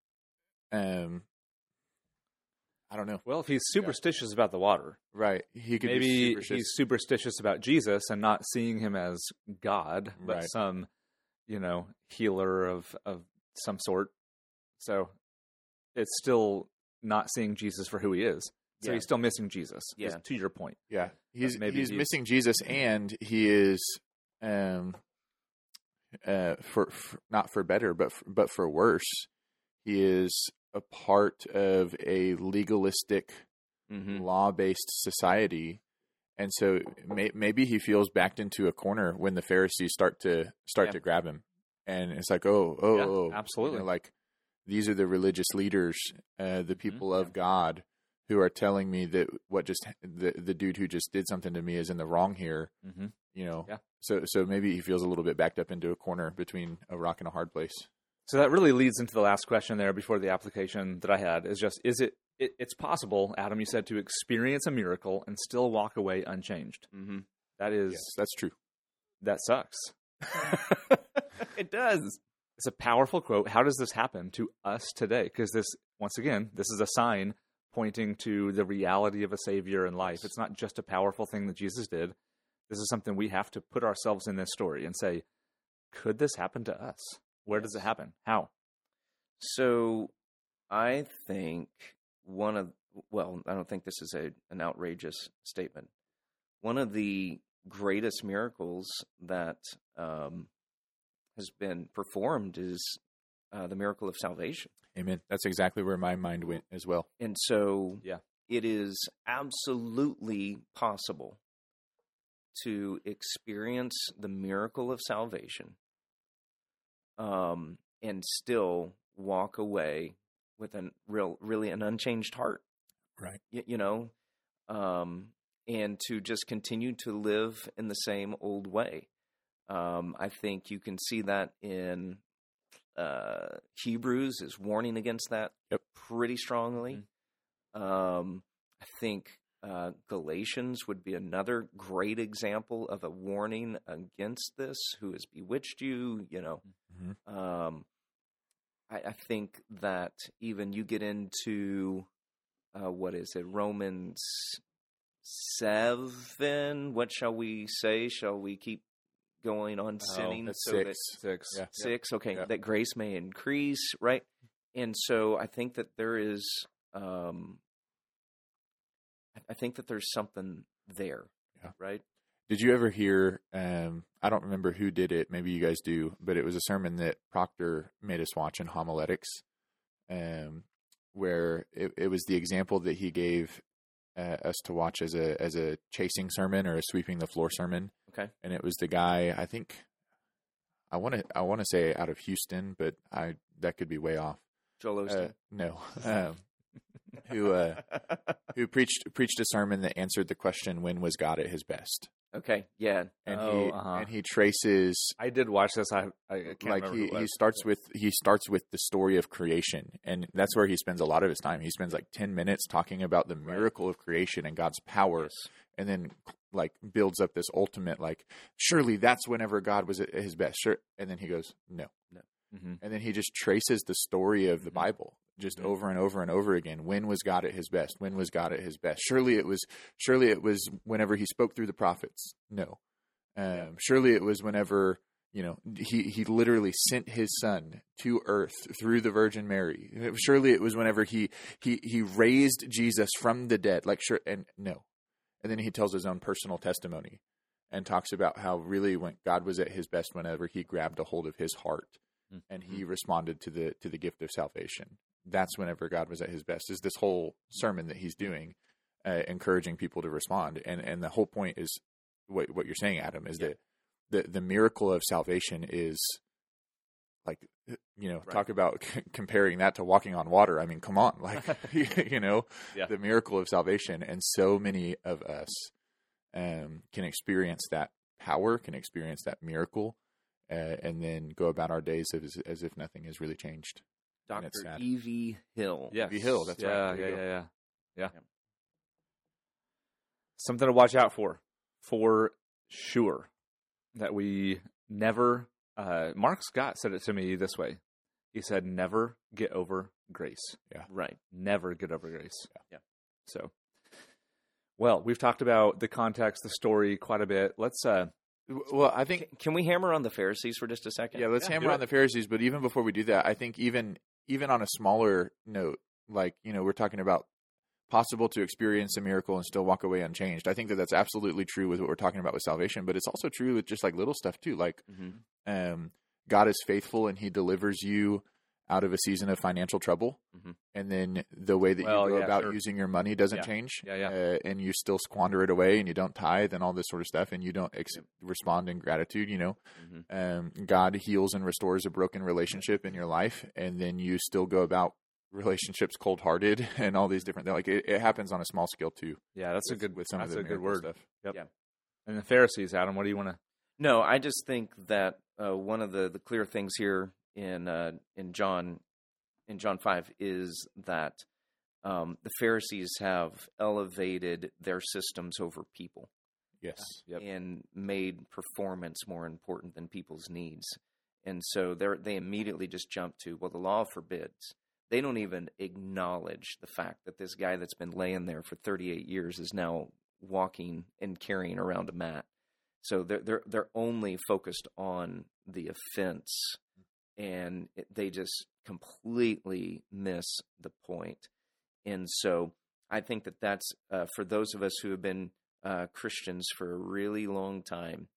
I don't know. Well, if he's superstitious about the water, Right. He could be maybe superstitious. he's superstitious about Jesus and not seeing him as God, but Right. some, healer of some sort. So it's still not seeing Jesus for who he is. So Yeah. he's still missing Jesus. Yeah. To your point. Yeah, he's maybe he's he's- missing Jesus, and he is for not for better, but for worse, he is a part of a legalistic, Mm-hmm. law-based society, and so maybe he feels backed into a corner when the Pharisees start to grab him, and it's like, oh, absolutely. like these are the religious leaders, the people of God, who are telling me that the dude who just did something to me is in the wrong here. Mm-hmm. Yeah. So maybe he feels a little bit backed up into a corner between a rock and a hard place. So that really leads into the last question there before the application that I had is just, it's possible, Adam, you said, to experience a miracle and still walk away unchanged. Mm-hmm. That is, Yes, that's true. that sucks. It does. It's a powerful quote. How does this happen to us today? Because this, once again, this is a sign pointing to the reality of a Savior in life. It's not just a powerful thing that Jesus did. This is something we have to put ourselves in this story and say, could this happen to us? Where does it happen? How? So I think I don't think this is an outrageous statement. One of the greatest miracles that has been performed is the miracle of salvation. Amen. That's exactly where my mind went as well. And so Yeah. it is absolutely possible to experience the miracle of salvation and still walk away with really an unchanged heart. Right. And to just continue to live in the same old way. I think you can see that in Hebrews is warning against that pretty strongly. Mm-hmm. I think Galatians would be another great example of a warning against this. Who has bewitched you? Mm-hmm. I think that even you get into Romans 7. What shall we say? Shall we keep going on sinning? That's so 6. That, 6. Yeah. 6. Okay, Yeah. that grace may increase, right? And so I think that there is. I think that there's something there, right? Did you ever hear, I don't remember who did it, maybe you guys do, but it was a sermon that Proctor made us watch in homiletics, where it was the example that he gave us to watch as a chasing sermon or a sweeping the floor sermon. Okay. And it was the guy, I think, I want to say out of Houston, but that could be way off. Joel Osteen. No. Who preached a sermon that answered the question, when was God at his best? Okay, yeah. And he traces. I did watch this. I can't remember who it was. He starts with the story of creation, and that's where he spends a lot of his time. He spends like 10 minutes talking about the miracle of creation and God's power, Yes. and then like builds up this ultimate surely that's whenever God was at his best. Sure, and then he goes no. Mm-hmm. And then he just traces the story of the Bible just over and over and over again. When was God at his best? When was God at his best? Surely it was whenever he spoke through the prophets. No. Surely it was whenever, he literally sent his son to earth through the Virgin Mary. Surely it was whenever he raised Jesus from the dead. And no. And then he tells his own personal testimony and talks about how really when God was at his best whenever he grabbed a hold of his heart and he responded to the gift of salvation. That's whenever God was at his best. Is this whole sermon that he's doing, encouraging people to respond, and the whole point is what you're saying, Adam, is that the miracle of salvation is talk about comparing that to walking on water. I mean, come on, the miracle of salvation, and so many of us can experience that power, can experience that miracle. And then go about our days as if nothing has really changed. Dr. E.V. Hill. Yes. E.V. Hill, that's right. Yeah. Something to watch out for sure. That we never. Mark Scott said it to me this way. He said, "Never get over grace." Yeah. Right. Never get over grace. Yeah. So, well, we've talked about the context, the story quite a bit. Let's. Well, I think can we hammer on the Pharisees for just a second? Yeah, let's hammer on the Pharisees. But even before we do that, I think even on a smaller note, we're talking about possible to experience a miracle and still walk away unchanged. I think that's absolutely true with what we're talking about with salvation, but it's also true with just little stuff too. God is faithful and he delivers you out of a season of financial trouble. Mm-hmm. And then the way that you go about using your money doesn't change. And you still squander it away and you don't tithe and all this sort of stuff. And you don't respond in gratitude, God heals and restores a broken relationship in your life. And then you still go about relationships cold-hearted and all these different things. It happens on a small scale too. Yeah, that's a good word. Stuff. Yep. Yeah. And the Pharisees, Adam, what do you want to? No, I just think that one of the clear things here in John 5 is that the Pharisees have elevated their systems over people. Yes. Yep. And made performance more important than people's needs. And so they immediately just jump to, well, the law forbids. They don't even acknowledge the fact that this guy that's been laying there for 38 years is now walking and carrying around a mat. So they're only focused on the offense, and they just completely miss the point. And so I think that that's for those of us who have been Christians for a really long time,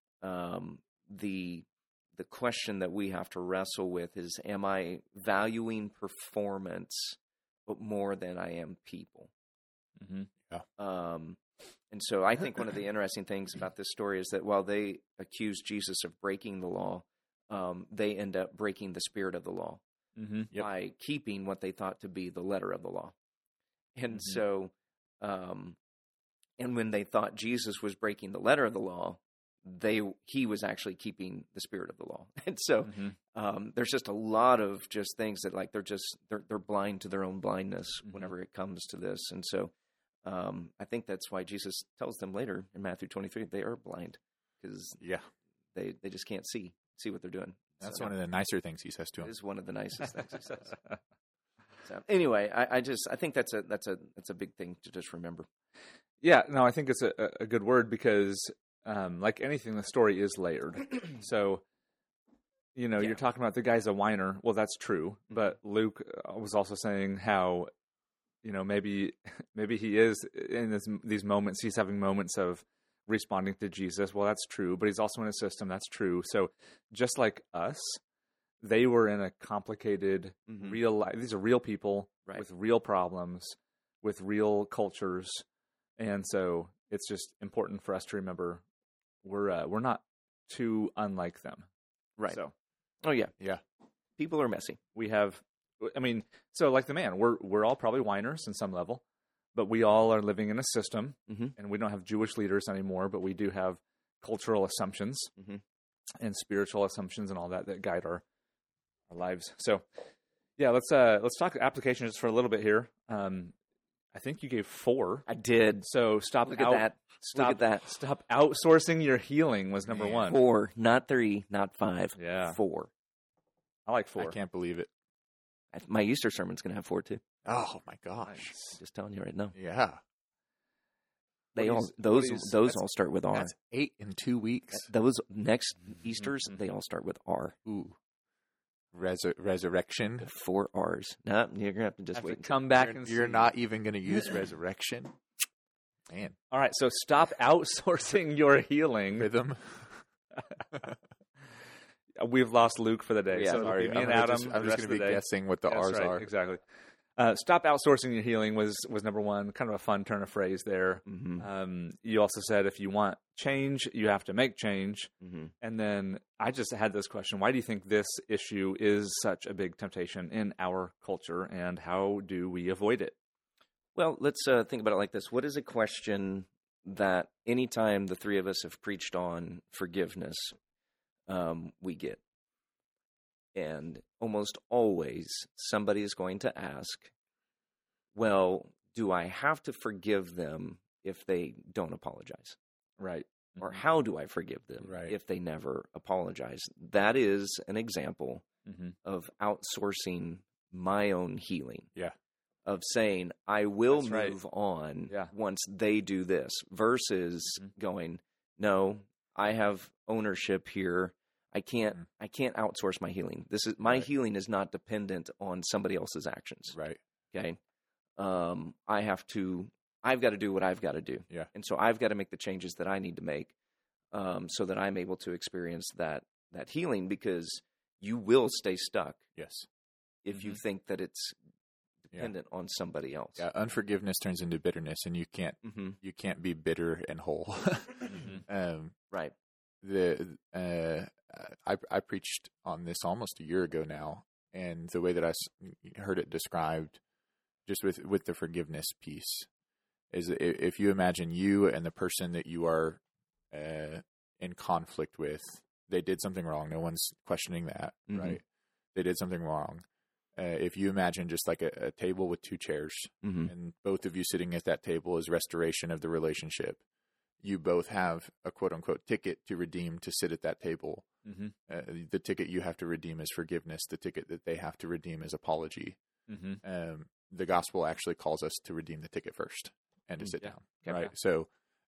the question that we have to wrestle with is, am I valuing performance more than I am people? Mm-hmm. Yeah. And so I think one of the interesting things about this story is that while they accuse Jesus of breaking the law, they end up breaking the spirit of the law by keeping what they thought to be the letter of the law. And so, and when they thought Jesus was breaking the letter of the law, he was actually keeping the spirit of the law. And so there's just a lot of just things that like they're blind to their own blindness whenever it comes to this. And so I think that's why Jesus tells them later in Matthew 23 they are blind, because they just can't see what they're doing. That's one of the nicer things he says to them. It is one of the nicest things he says. So anyway, I think that's a big thing to just remember. Yeah, no, I think it's a good word because, like anything, the story is layered. So, you're talking about the guy's a whiner. Well, that's true. But Luke was also saying how, maybe he is in these moments. He's having moments of responding to Jesus. Well, that's true. But he's also in a system. That's true. So, just like us, they were in a complicated, real life. These are real people with real problems, with real cultures. And so it's just important for us to remember we're not too unlike them. Right. So, yeah. People are messy. We have, so like the man, we're all probably whiners in some level, but we all are living in a system, and we don't have Jewish leaders anymore, but we do have cultural assumptions and spiritual assumptions and all that guide our lives. So, yeah, let's talk application just for a little bit here. I think you gave 4. I did. So stop Look at that. Stop outsourcing your healing was number 1. 4, not 3, not 5. Yeah. 4. I like 4. I can't believe it. My Easter sermon's going to have 4 too. Oh my gosh. Nice. Just telling you right now. Yeah. Those all start with R. That's 8 in 2 weeks. Those next Easters, they all start with R. Ooh. Resurrection. 4 R's. No, you're gonna have to just wait. Come back You're not even gonna use resurrection. Man. All right, so stop outsourcing your healing. Rhythm. We've lost Luke for the day. Yeah, so sorry. me and Adam. I'm just gonna be guessing what the R's are. Exactly. Stop outsourcing your healing was number 1. Kind of a fun turn of phrase there. You also said if you want change, you have to make change. And then I just had this question: why do you think this issue is such a big temptation in our culture, and how do we avoid it? Well, let's think about it like this. What is a question that anytime the three of us have preached on forgiveness, we get? And almost always somebody is going to ask, well, do I have to forgive them if they don't apologize? Right. Or how do I forgive them if they never apologize? That is an example of outsourcing my own healing. Yeah. Of saying, I will move on once they do this, versus going, no, I have ownership here. I can't outsource my healing. This is my healing is not dependent on somebody else's actions. Right. Okay. I've got to do what I've got to do. Yeah. And so I've got to make the changes that I need to make, so that I'm able to experience that healing, because you will stay stuck. Yes. If you think that it's dependent on somebody else. Yeah. Unforgiveness turns into bitterness, and you can't be bitter and whole. Right. I preached on this almost a year ago now, and the way that I heard it described, just with the forgiveness piece, is if you imagine you and the person that you are in conflict with, they did something wrong. No one's questioning that, right? They did something wrong. If you imagine just like a table with 2 chairs, and both of you sitting at that table is restoration of the relationship. You both have a quote-unquote ticket to redeem to sit at that table. The ticket you have to redeem is forgiveness. The ticket that they have to redeem is apology. The gospel actually calls us to redeem the ticket first and to sit down, right? So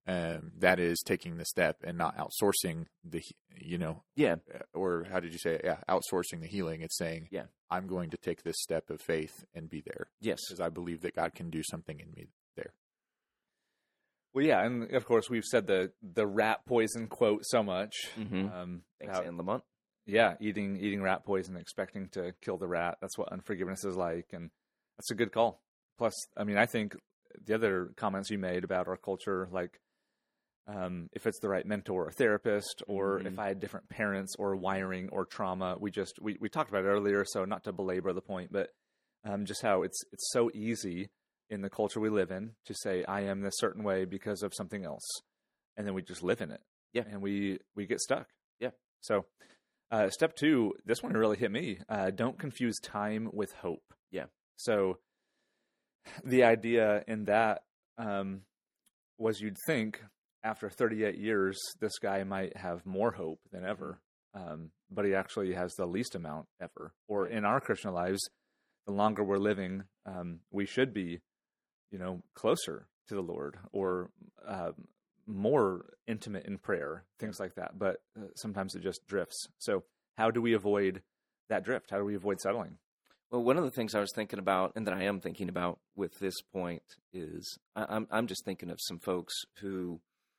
that is taking the step and not outsourcing Yeah. or how did you say it? Yeah, outsourcing the healing. It's saying, Yeah. I'm going to take this step of faith and be there. Yes. Because I believe that God can do something in me there. Well, yeah, and of course we've said the rat poison quote so much. Mm-hmm. Thanks, How- Anne Lamont. Yeah, eating rat poison, expecting to kill the rat. That's what unforgiveness is like, and that's a good call. Plus, I mean, I think the other comments you made about our culture, like if it's the right mentor or therapist, or if I had different parents or wiring or trauma, we talked about it earlier, so not to belabor the point, but just how it's so easy in the culture we live in to say I am this certain way because of something else, and then we just live in it. Yeah. And we get stuck. Yeah. So. Step 2, this one really hit me. Don't confuse time with hope. Yeah. So the idea in that was you'd think after 38 years, this guy might have more hope than ever, but he actually has the least amount ever. Or in our Christian lives, the longer we're living, we should be, closer to the Lord or more intimate in prayer, things like that. But sometimes it just drifts. So how do we avoid that drift? How do we avoid settling? Well, one of the things I was thinking about, and that I am thinking about with this point, is I'm just thinking of some folks who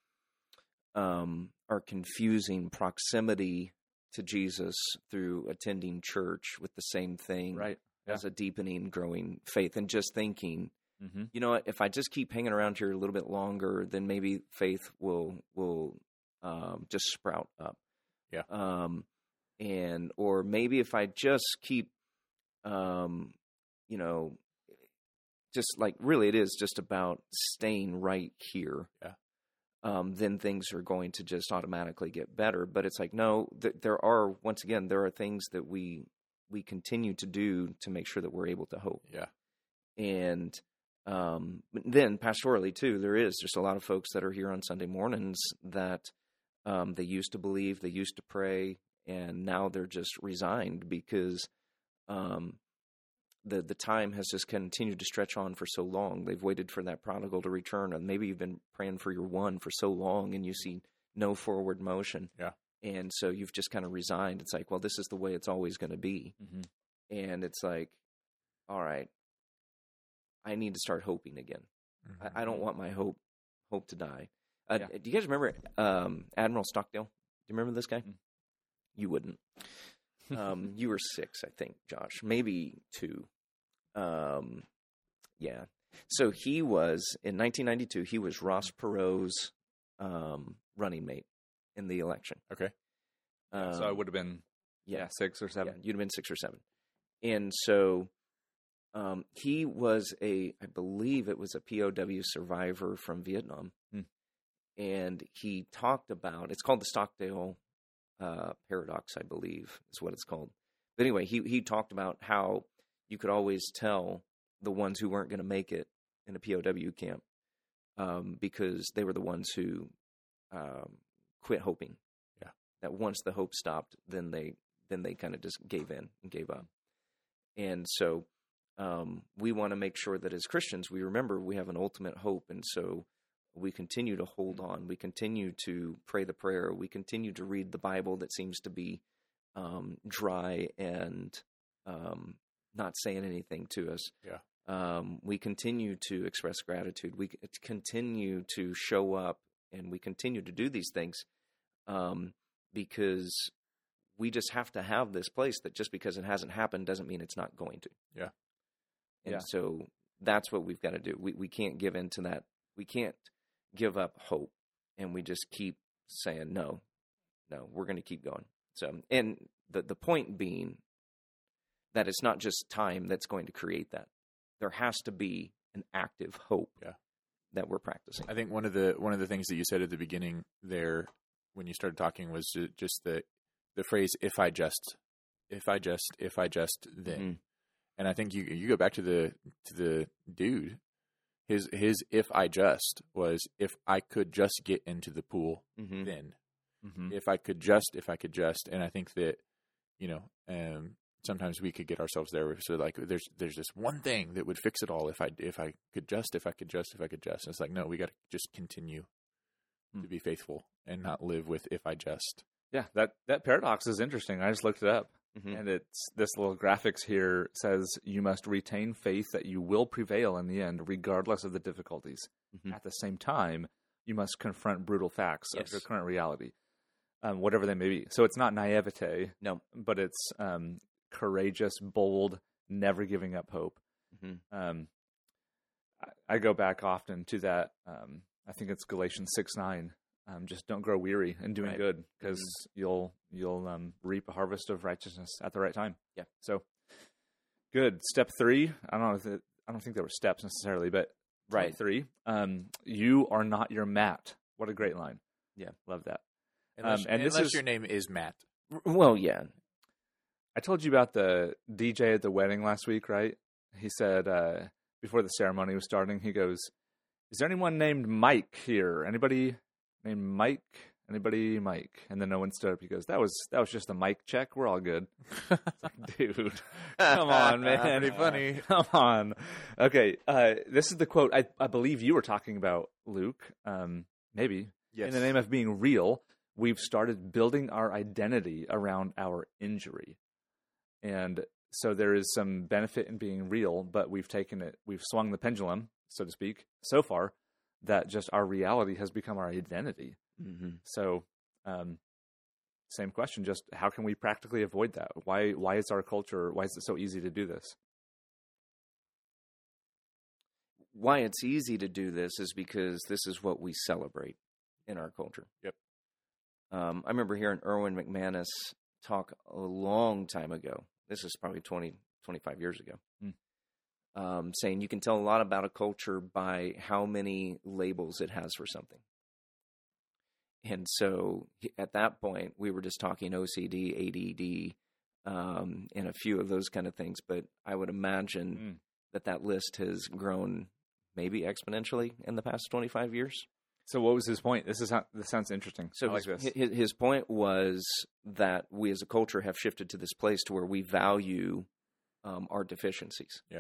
are confusing proximity to Jesus through attending church with the same thing, Right. as a deepening, growing faith, and just thinking, Mm-hmm. you know what, if I just keep hanging around here a little bit longer, then maybe faith will just sprout up. Yeah. Or maybe if I just keep, just like really it is just about staying right here. Yeah. Then things are going to just automatically get better. But it's like, no, there are things that we continue to do to make sure that we're able to hope. Yeah. And then pastorally too, there is just a lot of folks that are here on Sunday mornings that they used to believe, they used to pray, and now they're just resigned because the time has just continued to stretch on for so long. They've waited for that prodigal to return, and maybe you've been praying for your one for so long, and you see no forward motion. Yeah. And so you've just kind of resigned. It's like, well, this is the way it's always going to be. Mm-hmm. And it's like, all right, I need to start hoping again. Mm-hmm. I don't want my hope to die. Yeah. Do you guys remember Admiral Stockdale? Do you remember this guy? Mm. You wouldn't. You were 6, I think, Josh. Maybe 2. Yeah. So he was, in 1992, he was Ross Perot's running mate in the election. Okay. So I would have been 6 or 7. Yeah, you'd have been 6 or 7. And so he was I believe it was a POW survivor from Vietnam. And he talked about, it's called the Stockdale paradox, I believe is what it's called. But anyway, he talked about how you could always tell the ones who weren't going to make it in a POW camp because they were the ones who quit hoping. Yeah. That once the hope stopped, then they kind of just gave in and gave up. And so we want to make sure that as Christians, we remember we have an ultimate hope. And so we continue to hold on. We continue to pray the prayer. We continue to read the Bible that seems to be dry and not saying anything to us. Yeah. We continue to express gratitude. We continue to show up, and we continue to do these things because we just have to have this place that just because it hasn't happened doesn't mean it's not going to. Yeah. And so that's what we've got to do. We can't give in to that. We can't give up hope, and we just keep saying, no, we're going to keep going. So, and the point being that it's not just time that's going to create that. There has to be an active hope that we're practicing. I think one of the things that you said at the beginning there when you started talking was just the phrase if I just then. Mm-hmm. And I think you go back to the dude. His if I just was if I could just get into the pool then. Mm-hmm. If I could just, and I think that, sometimes we could get ourselves there. So like, there's this one thing that would fix it all. If I could just. And it's like, no, we got to just continue to be faithful and not live with if I just. Yeah, that paradox is interesting. I just looked it up. Mhm. And it's this little graphics here says you must retain faith that you will prevail in the end, regardless of the difficulties. Mhm. At the same time, you must confront brutal facts of Yes. your current reality, whatever they may be. So it's not naivete, No. but it's courageous, bold, never giving up hope. Mhm. I go back often to that. I think it's Galatians 6:9. Just don't grow weary in doing Right. good, because you'll reap a harvest of righteousness at the right time. Yeah. So good. Step 3. I don't think there were steps necessarily, but Right. 3. You are not your mat. What a great line. Yeah. Love that. Unless, and this unless is- your name is Matt. Well, yeah. I told you about the DJ at the wedding last week, right? He said before the ceremony was starting, he goes, "Is there anyone named Mike here? Anybody named Mike? Anybody Mike?" And then no one stood up. He goes, "That was just a mic check. We're all good." It's like, dude, come on, man. Pretty funny. Come on. Okay, this is the quote I believe you were talking about, Luke. Maybe. Yes. In the name of being real, we've started building our identity around our injury. And so there is some benefit in being real, but we've swung the pendulum, so to speak, so far that just our reality has become our identity. Mhm. So, same question, just how can we practically avoid that? Why is our culture, why is it so easy to do this? Why it's easy to do this is because this is what we celebrate in our culture. Yep. I remember hearing Erwin McManus talk a long time ago. This is probably 20, 25 years ago. Saying you can tell a lot about a culture by how many labels it has for something. And so at that point, we were just talking OCD, ADD, and a few of those kind of things. But I would imagine that list has grown maybe exponentially in the past 25 years. So what was his point? This sounds interesting. So I like this. his point was that we as a culture have shifted to this place to where we value our deficiencies. Yeah.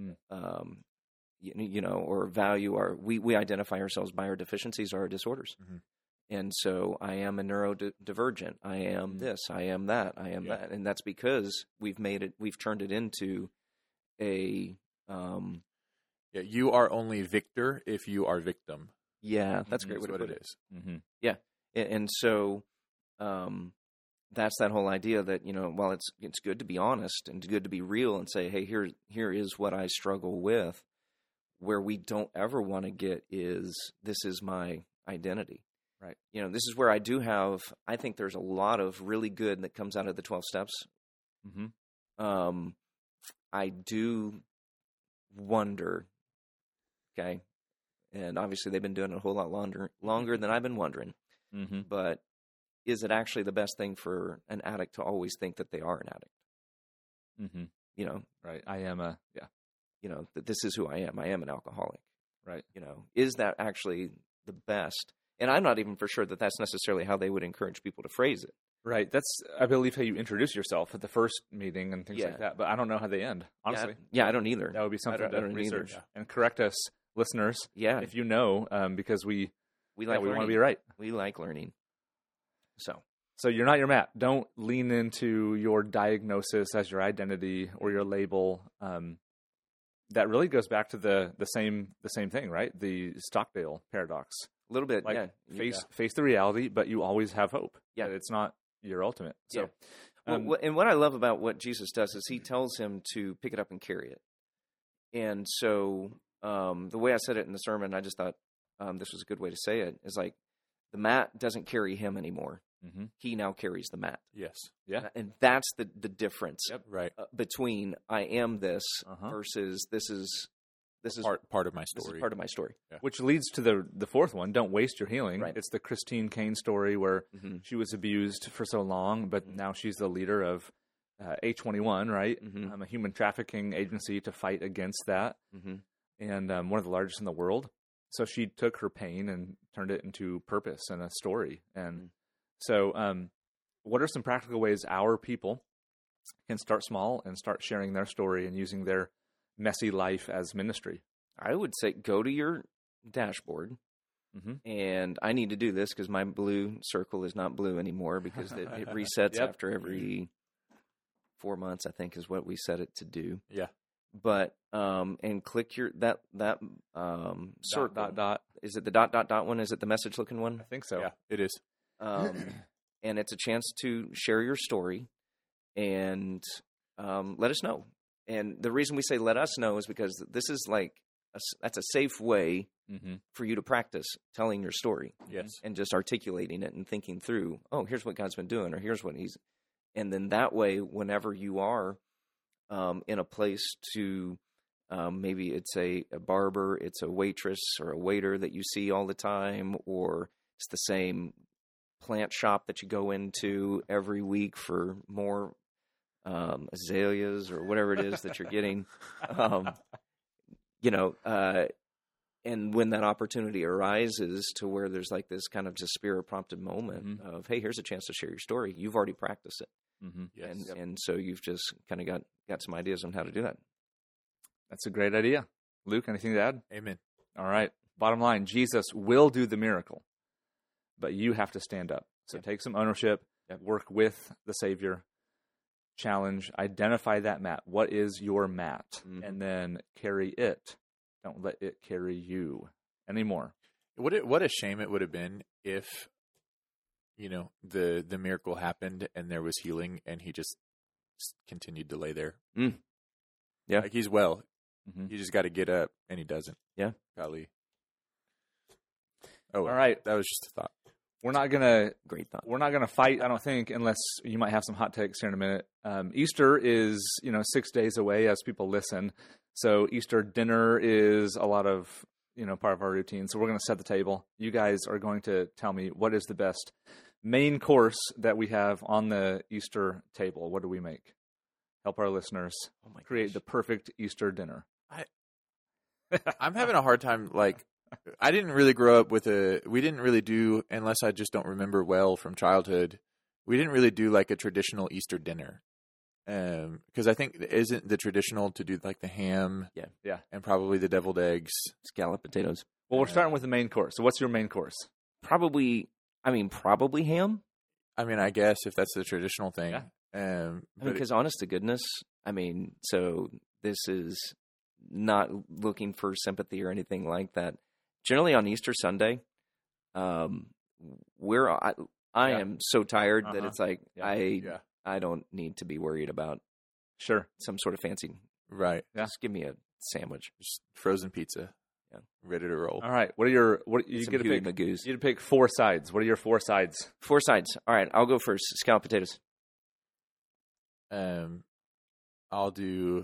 Or value we identify ourselves by our deficiencies or our disorders. Mm-hmm. And so I am a neurodivergent. I am this. I am that. I am that. And that's because we've turned it into a. You are only victor if you are victim. Yeah, that's a great way That's to what put it is. Mm-hmm. Yeah, and so that's that whole idea that while it's good to be honest and good to be real and say, hey, here is what I struggle with. Where we don't ever want to get is this is my identity. Right. This is where I think there's a lot of really good that comes out of the 12 steps. Mm-hmm. I do wonder, okay, and obviously they've been doing it a whole lot longer than I've been wondering, but is it actually the best thing for an addict to always think that they are an addict? Mm-hmm. Right. I am that this is who I am. I am an alcoholic. Right. Is that actually the best? And I'm not even for sure that that's necessarily how they would encourage people to phrase it. Right. That's, I believe, how you introduce yourself at the first meeting and things like that. But I don't know how they end, honestly. Yeah, I don't either. That would be something I to don't research. either. And correct us, listeners, Yeah. if you know, because we like we want to learning. be right. We like learning. So you're not your mat. Don't lean into your diagnosis as your identity or your label. That really goes back to the same thing, right? The Stockdale paradox. A little bit, Like yeah. face the reality, but you always have hope. Yeah. That it's not your ultimate. So, and what I love about what Jesus does is he tells him to pick it up and carry it. And so the way I said it in the sermon, I just thought this was a good way to say it, is like the mat doesn't carry him anymore. mm-hmm. He now carries the mat. Yes. Yeah. And that's the difference Right. between I am this Uh-huh. versus this is Part of my this story. is part of my story. Which leads to the fourth one. Don't waste your healing. Right. It's the Christine Kane story where Mm-hmm. she was abused for so long, but now she's the leader of A21, right? Mhm. A human trafficking agency to fight against that, Mm-hmm. and one of the largest in the world. So she took her pain and turned it into purpose and a story. And so, what are some practical ways our people can start small and start sharing their story and using their messy life as ministry? I would say go to your dashboard Mm-hmm. And I need to do this because my blue circle is not blue anymore because it resets Yep. after every 4 months, I think is what we set it to do. Yeah. But and click your that circle. Dot. Is it the dot one? Is it the message looking one? I think so. Yeah, it is. And it's a chance to share your story and let us know. And the reason we say let us know is because this is like that's a safe way Mm-hmm. for you to practice telling your story. Yes. And just articulating it and thinking through, oh, here's what God's been doing, or here's what he's, and then that way, whenever you are in a place to, maybe it's a barber, it's a waitress or a waiter that you see all the time, or it's the same plant shop that you go into every week for more azaleas or whatever it is that you're getting, and when that opportunity arises to where there's like this kind of just spirit prompted moment of, hey, here's a chance to share your story. You've already practiced it. Mm-hmm. Yes. And so you've just kind of got some ideas on how to do that. That's a great idea. Luke, anything to add? Amen. All right. Bottom line, Jesus will do the miracle, but you have to stand up. So take some ownership, work with the Savior, challenge, identify that mat. What is your mat? Mhm. And then carry it. Don't let it carry you anymore. What a shame it would have been if, the miracle happened and there was healing and he just continued to lay there. Mm. Yeah. Like he's well. Mm-hmm. You just got to get up, and he doesn't. Yeah. Golly. Oh, All right. That was just a thought. We're not gonna fight, I don't think, unless you might have some hot takes here in a minute. Easter is 6 days away as people listen, so Easter dinner is a lot of part of our routine. So we're going to set the table. You guys are going to tell me what is the best main course that we have on the Easter table. What do we make? Help our listeners create the perfect Easter dinner. I'm having a hard time. Like, I didn't really grow up with we didn't really do, unless I just don't remember well from childhood, we didn't really do like a traditional Easter dinner. Because I think isn't the traditional to do like the ham, Yeah, and probably the deviled eggs, Scalloped potatoes. Well, we're starting with the main course. So what's your main course? Probably ham. I mean, I guess if that's the traditional thing. Yeah. Because honest to goodness, so this is not looking for sympathy or anything like that. Generally on Easter Sunday, I am so tired that it's like I don't need to be worried about some sort of fancy. Right. Yeah. Just give me a sandwich. Just frozen pizza. Yeah. Ready to roll. All right. What you Some get to Huey pick? Magoo's. You get to pick 4 sides. What are your 4 sides? 4 sides. All right, I'll go first. Scalloped potatoes. I'll do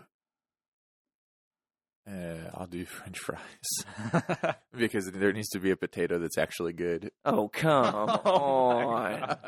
French fries because there needs to be a potato that's actually good. Oh, come on.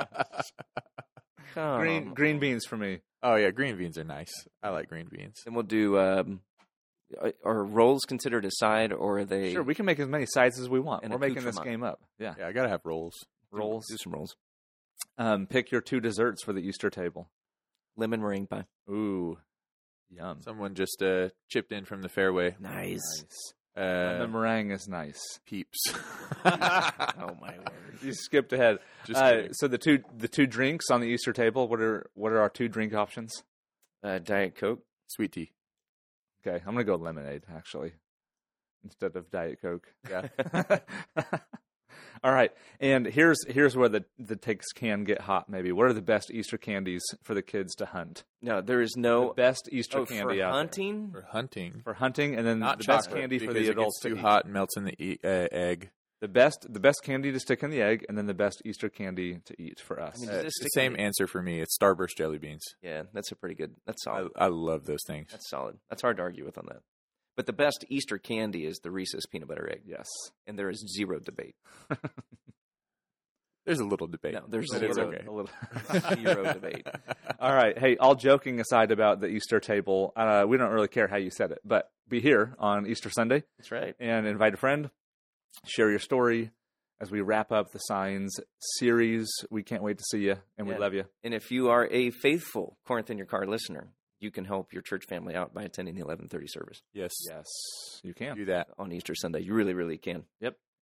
Green beans for me. Oh yeah, green beans are nice. I like green beans. Then we'll do. Are rolls considered a side, or are they? Sure, we can make as many sides as we want. An We're making this accoutrement. game up. Yeah. Yeah, I gotta have rolls. Rolls. Do some rolls. Pick your 2 desserts for the Easter table. Lemon meringue pie. Ooh, yum. Someone just chipped in from the fairway. Nice. The meringue is nice. Peeps. Oh my word! You skipped ahead. Just kidding. So the two drinks on the Easter table. What are our 2 drink options? Diet Coke. Sweet tea. Okay, I'm gonna go lemonade actually instead of Diet Coke. Yeah. All right, and here's where the takes can get hot. Maybe what are the best Easter candies for the kids to hunt? No, there is no The best Easter candy for out there. hunting. For hunting. For hunting, and then Not the chocolate, best candy for because the it adults gets to too eat. hot and melts in the egg. The best candy to stick in the egg, and then the best Easter candy to eat for us. I mean, It's Just the stick same in- answer for me. It's Starburst jelly beans. Yeah, that's a pretty good. That's solid. I love those things. That's solid. That's hard to argue with on that. But the best Easter candy is the Reese's peanut butter egg, Yes. and there is zero debate. There's a little debate. No, there's but it's zero- okay. A little. Zero debate. All right. Hey, all joking aside about the Easter table, we don't really care how you said it, but be here on Easter Sunday That's right. and invite a friend, share your story as we wrap up the Signs series. We can't wait to see you, and we Yeah. love you. And if you are a faithful Corinth in Your Car listener, you can help your church family out by attending the 11:30 service Yes. Yes, you can. Do that. on Easter Sunday. You really, really can. Yep.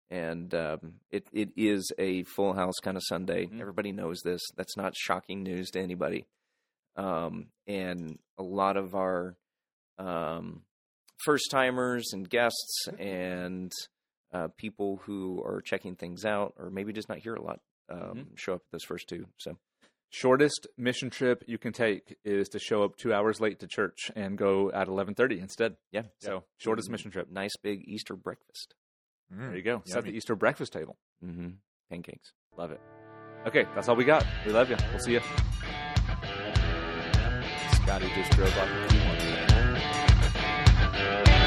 And it is a full house kind of Sunday. Mhm. Everybody knows this. That's not shocking news to anybody. And a lot of our first timers and guests and people who are checking things out, or maybe just not here a lot, show up at those first two. So Shortest mission trip you can take is to show up 2 hours late to church and go at 11:30 instead. yeah, So shortest mission trip. nice big Easter breakfast. There you go. Set the Yummy. Easter breakfast table. Mm-hmm. Pancakes. Love it. Okay, that's all we got. We love you. We'll see you. Scotty just drove off a Q1.